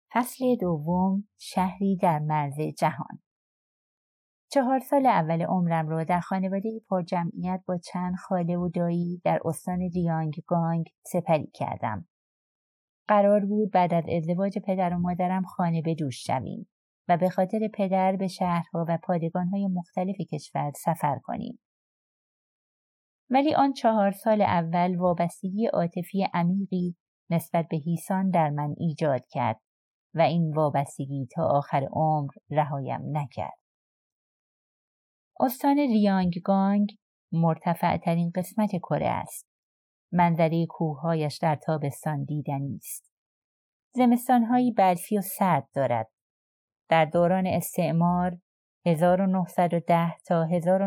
فصل دوم، شهری در مرز جهان. 4 سال اول عمرم را در خانواده پر جمعیت با چند خاله و دایی در استان ریانگگانگ سپری کردم. قرار بود بعد از ازدواج پدر و مادرم خانه به دوش شویم و به خاطر پدر به شهرها و پادگانهای مختلف کشور سفر کنیم. ولی آن 4 سال اول وابستگی عاطفی عمیقی نسبت به هیسان در من ایجاد کرد و این وابستگی تا آخر عمر رهایم نکرد. استان ریانگگانگ مرتفع ترین قسمت کره است. منظره کوههایش در تابستان دیدنی است. زمستانهایی برفی و سرد دارد. در دوران استعمار 1910 تا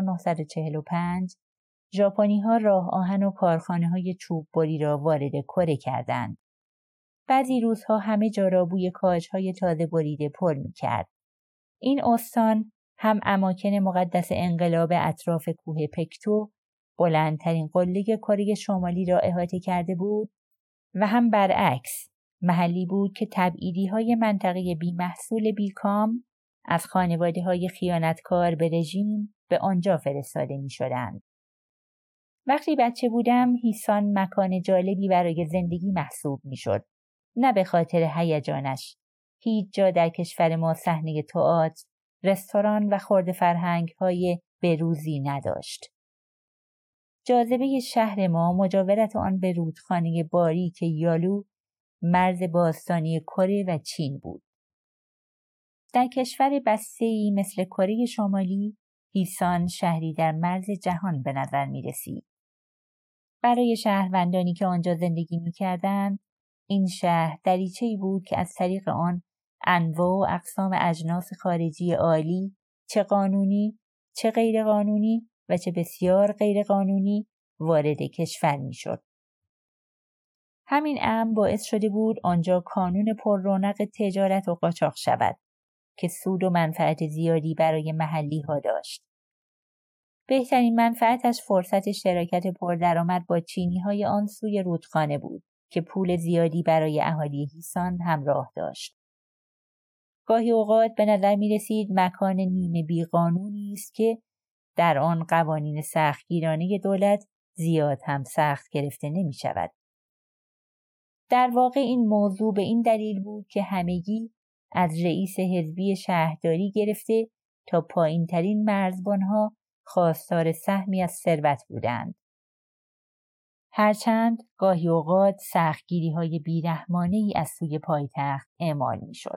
1945 ژاپنی‌ها راه آهن و کارخانه‌های چوب بری را وارد کره کردند. بعضی روزها همه جا را بوی کاج‌های تازه بریده پر می‌کرد. این استان هم اماکن مقدس انقلاب اطراف کوه پکتو، بلندترین قله کره شمالی را احاطه کرده بود و هم برعکس محلی بود که تبعیدی‌های منطقه بی‌محصول بیکام از خانواده‌های خیانتکار به رژیم به آنجا فرستاده می‌شدند. وقتی بچه بودم هیسان مکان جالبی برای زندگی محسوب می‌شد. نه به خاطر هیجانش. هیچ جا در کشور ما صحنه تئاتر، رستوران و خرده فرهنگ‌های بروزی نداشت. جاذبه شهر ما مجاورت آن به رودخانه باریک یالو، مرز باستانی کره و چین بود. در کشور بسته‌ای مثل کره شمالی، هیسان شهری در مرز جهان به نظر می رسید. برای شهروندانی که آنجا زندگی می کردند، این شهر دریچه‌ای بود که از طریق آن انواع و اقسام اجناس خارجی عالی، چه قانونی، چه غیر قانونی و چه بسیار غیر قانونی وارد کشور می شد. همین امر باعث شده بود آنجا کانون پر رونق تجارت و قاچاق شود که سود و منفعت زیادی برای محلی ها داشت. بهترین منفعتش فرصت شراکت پردرآمد با چینی های آن سوی رودخانه بود که پول زیادی برای اهالی هیسان همراه داشت. گاهی اوقات به نظر می رسید مکان نیمه بیقانونی است که در آن قوانین سختگیرانه دولت زیاد هم سخت گرفته نمی شود. در واقع این موضوع به این دلیل بود که همگی از رئیس حزبی شهرداری گرفته تا پایین ترین مرزبانها خواستار سهمی از ثروت بودند. هرچند گاهی اوقات سختگیری‌های بیرحمانه‌ای از سوی پایتخت اعمال می‌شد.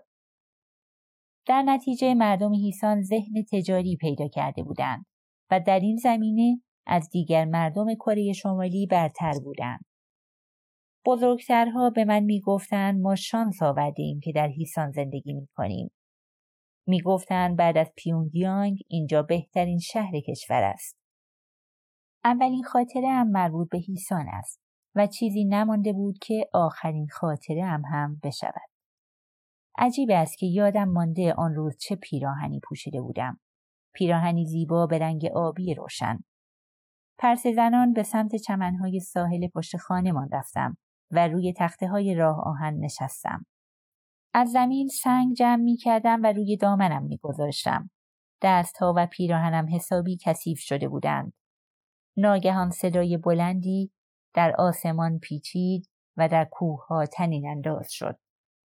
در نتیجه مردم هیسان ذهن تجاری پیدا کرده بودند و در این زمینه از دیگر مردم کره شمالی برتر بودند. بزرگترها به من میگفتند ما شانس آوردیم که در هیسان زندگی میکنیم. میگفتند بعد از پیونگیانگ اینجا بهترین شهر کشور است. اولین خاطره هم مربوط به هیسان است و چیزی نمانده بود که آخرین خاطره هم بشود. عجیب است که یادم مانده آن روز چه پیراهنی پوشیده بودم. پیراهنی زیبا به رنگ آبی روشن. پرسه زنان به سمت چمنهای ساحل پشت خانه‌مان رفتم و روی تخته‌های راه آهن نشستم. از زمین سنگ جمع می‌کردم و روی دامنم می‌گذاشتم. دست‌ها و پیراهنم حسابی کثیف شده بودند. ناگهان صدای بلندی در آسمان پیچید و در کوه‌ها طنین انداز شد.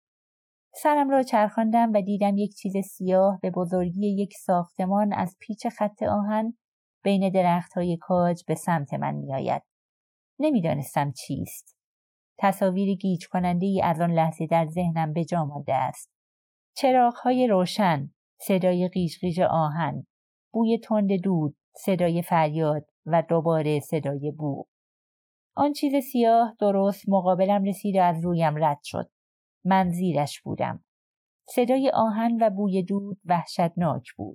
سرم را چرخاندم و دیدم یک چیز سیاه به بزرگی یک ساختمان از پیچ خط آهن بین درخت‌های کاج به سمت من می‌آید. نمی‌دانستم چیست. تصاویر گیج کننده‌ای از آن لحظه در ذهنم به جا مانده است. چراغ‌های روشن، صدای قیش آهن، بوی تند دود، صدای فریاد و دوباره صدای بوق. آن چیز سیاه درست مقابلم رسید و از رویم رد شد. من زیرش بودم. صدای آهن و بوی دود وحشتناک بود.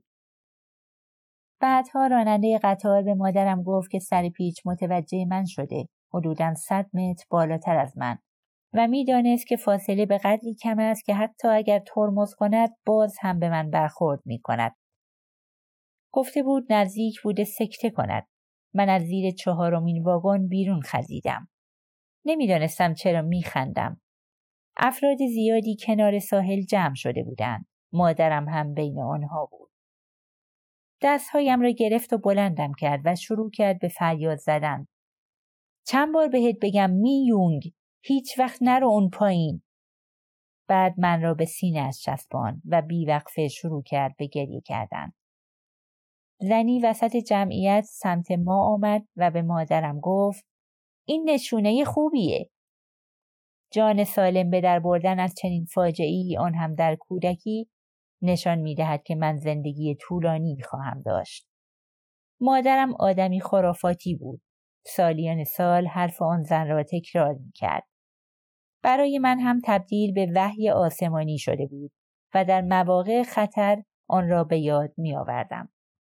بعدها راننده قطار به مادرم گفت که سر پیچ متوجه من شده، حدوداً 100 متر بالاتر از من، و می‌دانست که فاصله به قدری کم است که حتی اگر ترمز کند باز هم به من برخورد می‌کند. گفته بود نزدیک بوده سکته کند. من از زیر 4مین واگن بیرون خزیدم. نمی‌دانستم چرا می‌خندم. افراد زیادی کنار ساحل جمع شده بودند. مادرم هم بین آنها بود. دستهایم را گرفت و بلندم کرد و شروع کرد به فریاد زدن. چند بار بهت بگم می یونگ، هیچ وقت نرو اون پایین. بعد من را به سینه‌اش چسباند و بیوقفه شروع کرد به گریه کردن. زنی وسط جمعیت سمت ما آمد و به مادرم گفت این نشونه خوبیه. جان سالم به در بردن از چنین فاجعه‌ای، آن هم در کودکی، نشان می‌دهد که من زندگی طولانی خواهم داشت. مادرم آدمی خرافاتی بود. سالیان سال حرف آن زن را تکرار می‌کرد. برای من هم تبدیل به وحی آسمانی شده بود و در مواقع خطر آن را به یاد می‌آوردم.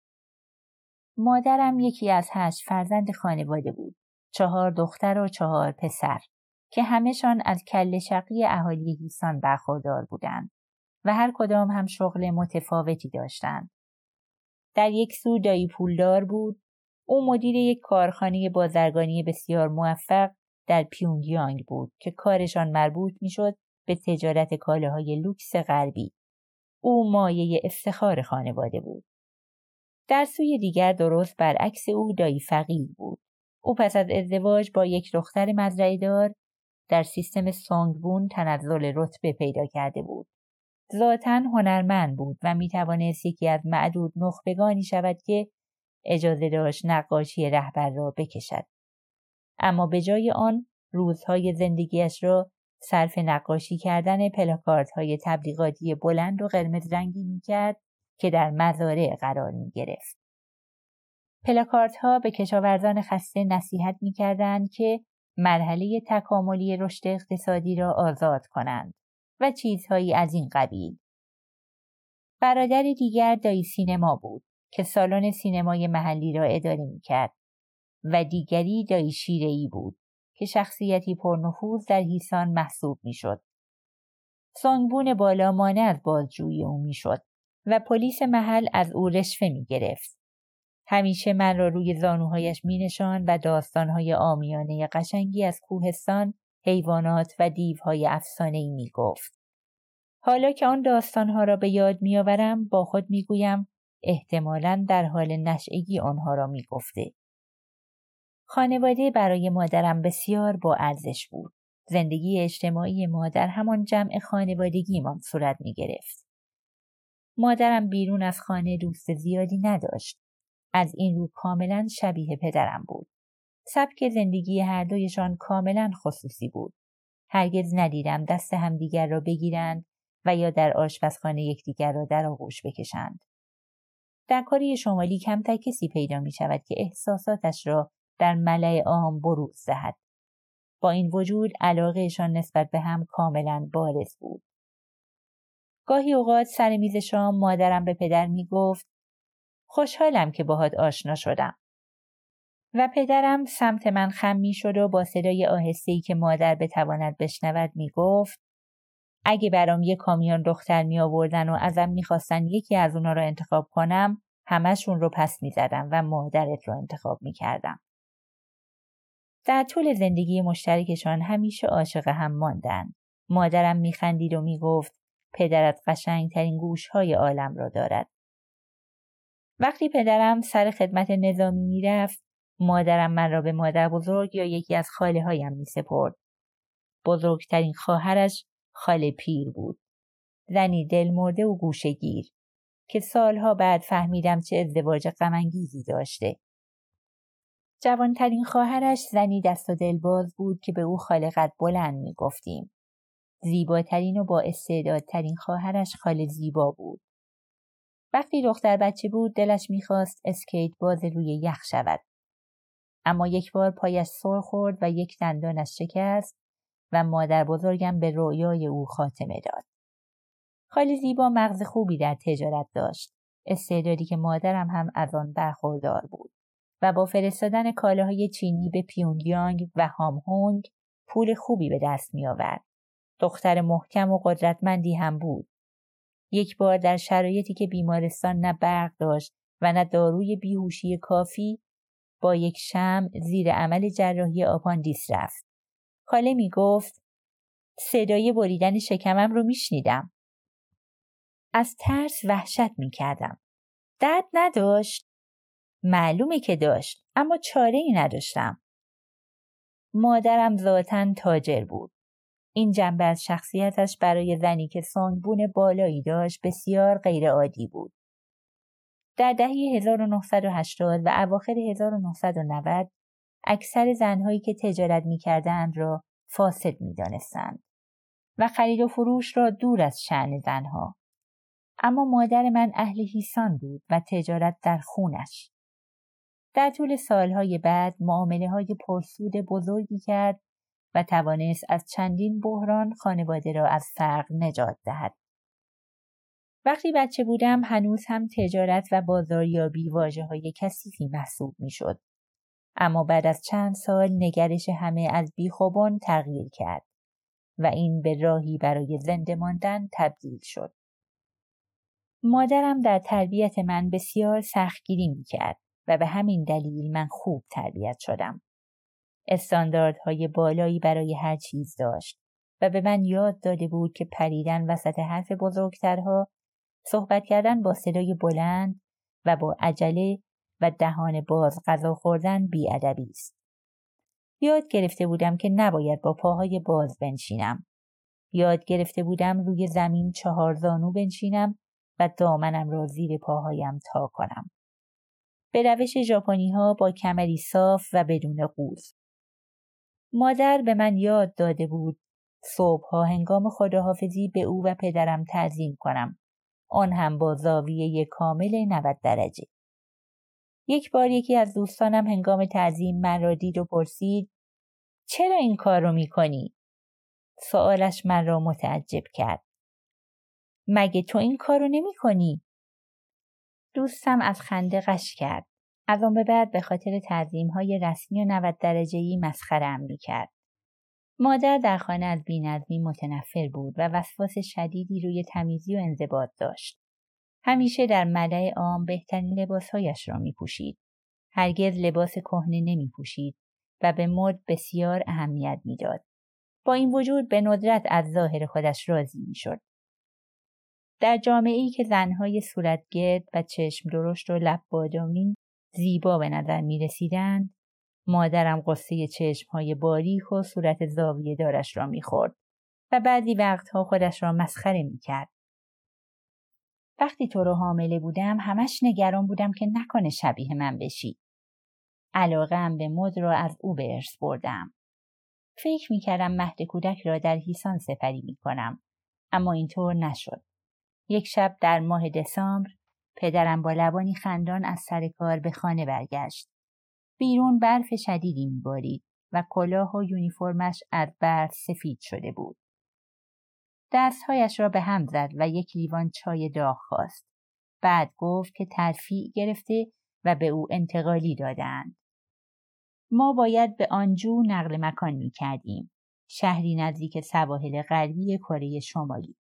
مادرم یکی از 8 فرزند خانواده بود. 4 دختر و 4 پسر که همه‌شان از کله شقی اهالی هیسان برخوردار بودند و هر کدام هم شغل متفاوتی داشتند. در یک سو دایی پولدار بود. او مدیر یک کارخانه بازرگانی بسیار موفق در پیونگیانگ بود که کارشان مربوط میشد به تجارت کالاهای لوکس غربی. او مایه افتخار خانواده بود. در سوی دیگر درست برعکس او دایی فقیر بود. او پس از ازدواج با یک دختر مزرعه‌دار در سیستم سونگبون تنزل رتبه پیدا کرده بود. ذاتاً هنرمند بود و میتوانست یکی از معدود نخبگانی شود که اجازه داشت نقاشی رهبر را بکشد. اما به جای آن روزهای زندگیش را صرف نقاشی کردن پلاکاردهای تبلیغاتی بلند و قرمز رنگی میکرد که در مزارع قرار میگرفت. پلاکاردها به کشاورزان خسته نصیحت میکردند که مرحله تکاملی رشد اقتصادی را آزاد کنند و چیزهایی از این قبیل. برادر دیگر دایی سینما بود که سالن سینمای محلی را اداره میکرد و دیگری دایی شیره‌ای بود که شخصیتی پرنفوذ در هیسان محسوب میشد. سونگبون بالا مانع از بازجویی او میشد و پلیس محل از او رشوه میگرفت. همیشه من را روی زانوهایش مینشاند و داستانهای عامیانه قشنگی از کوهستان، حیوانات و دیوهای افسانه‌ای میگفت. حالا که آن داستانها را به یاد میآورم با خود میگویم احتمالاً در حال نشئگی آنها را میگفته. خانواده برای مادرم بسیار با ارزش بود. زندگی اجتماعی مادر همان جمع خانوادگیمان صورت میگرفت. مادرم بیرون از خانه دوست زیادی نداشت. از این رو کاملا شبیه پدرم بود. سبک زندگی هر دویشان کاملا خصوصی بود. هرگز ندیدم دست همدیگر را بگیرند و یا در آشپزخانه یکدیگر را در آغوش بکشند. در کره شمالی کمتر کسی پیدا می شود که احساساتش را در ملأ عام بروز دهد. با این وجود علاقهشان نسبت به هم کاملا بارز بود. گاهی اوقات سر میز شام مادرم به پدر می گفت خوشحالم که باهات آشنا شدم. و پدرم سمت من خم می شد و با صدای آهسته‌ای که مادر بتواند بشنود می گفت اگه برام یک کامیون دختر می آوردن و ازم می خواستن یکی از اونا رو انتخاب کنم، همشون رو پس می زدم و مادرت رو انتخاب می کردم. در طول زندگی مشترکشان همیشه عاشق هم ماندن. مادرم می خندید و می گفت پدرت قشنگترین گوشهای عالم را دارد. وقتی پدرم سر خدمت نظامی می رفت، مادرم من را به مادر بزرگ یا یکی از خاله هایم می سپرد. بزرگترین خواهرش خاله پیر بود. زنی دلمرده و گوشه‌گیر که سالها بعد فهمیدم چه ازدواج غم‌انگیزی داشته. جوانترین خواهرش زنی دست و دلباز بود که به او خاله قد بلند می گفتیم. زیباترین و با استعدادترین خواهرش خاله زیبا بود. وقتی دختر بچه بود دلش می‌خواست اسکیت باز روی یخ شود. اما یک بار پایش سر خورد و یک دندانش شکست و مادر بزرگم به رویای او خاتمه داد. خاله زیبا مغز خوبی در تجارت داشت. استعدادی که مادرم هم از آن برخوردار بود و با فرستادن کالاهای چینی به پیونگیانگ و هامهونگ پول خوبی به دست می آورد. دختر محکم و قدرتمندی هم بود. یک بار در شرایطی که بیمارستان نه برق داشت و نه داروی بیهوشی کافی، با یک شمع زیر عمل جراحی آپاندیس رفت. خاله می گفت صدای بریدن شکمم رو میشنیدم. از ترس وحشت میکردم. درد نداشت؟ معلومه که داشت، اما چاره‌ای نداشتم. مادرم ذاتاً تاجر بود. این جنبه از شخصیتش برای زنی که سنگبون بالایی داشت بسیار غیرعادی بود. در دهه 1980 و اواخر 1990 اکثر زنهایی که تجارت می‌کردند را فاسد می‌دانستند و خرید و فروش را دور از شأن زنها. اما مادر من اهل هیسان بود و تجارت در خونش. در طول سالهای بعد معامله‌های پرسود بزرگی کرد و توانست از چندین بحران خانواده را از فقر نجات دهد. وقتی بچه بودم هنوز هم تجارت و بازاریابی واژه‌های کثیفی محسوب می‌شد. اما بعد از چند سال نگرش همه از بیخوبان تغییر کرد و این به راهی برای زنده ماندن تبدیل شد. مادرم در تربیت من بسیار سختگیری می‌کرد و به همین دلیل من خوب تربیت شدم. استانداردهای بالایی برای هر چیز داشت و به من یاد داده بود که پریدن وسط حرف بزرگترها، صحبت کردن با صدای بلند و با عجله و دهان باز غذا خوردن بی‌ادبی است. یاد گرفته بودم که نباید با پاهای باز بنشینم. یاد گرفته بودم روی زمین 4 زانو بنشینم و دامنم را زیر پاهایم تا کنم. به روش ژاپنی‌ها با کمری صاف و بدون قوز. مادر به من یاد داده بود صبح‌ها هنگام خداحافظی به او و پدرم تعظیم کنم. آن هم با زاویه کامل 90 درجه. یک بار یکی از دوستانم هنگام تعظیم من را دید و پرسید: چرا این کار رو می‌کنی؟ سوالش من را متعجب کرد. مگه تو این کار رو نمی‌کنی؟ دوستم از خنده غش کرد. از آن به بعد به خاطر تعظیم‌های رسمی و 90 درجه‌ای مسخره‌ام می‌کرد. مادر در خانه از بی‌نظمی متنفر بود و وسواس شدیدی روی تمیزی و انضباط داشت. همیشه در ملأ عام بهترین لباسهایش را می‌پوشید. هرگز لباس کهنه نمی‌پوشید و به مد بسیار اهمیت می‌داد. با این وجود به ندرت از ظاهر خودش راضی می‌شد. در جامعه‌ای که زن‌های صورتگرد و چشم درشت و لب بادامی زیبا به نظر می‌رسیدند، مادرم قصه چشم‌های باریک و صورت زاویه دارش را می‌خورد و بعضی وقتها خودش را مسخره می‌کرد. وقتی تو رو حامله بودم همش نگران بودم که نکنه شبیه من بشی. علاقه‌ام به مد را از او به ارث بردم. فکر می‌کردم مهد کودک را در هیسان سپری می‌کنم، اما اینطور نشد. یک شب در ماه دسامبر پدرم با لبانی خندان از سر کار به خانه برگشت. بیرون برف شدیدی می‌بارید و کلاه و یونیفرمش از برف سفید شده بود. دستهایش را به هم زد و یک لیوان چای داغ خواست. بعد گفت که ترفیع گرفته و به او انتقالی دادند. ما باید به آنجو نقل مکان می‌کردیم، شهری نزدیک سواحل غربی کره شمالی.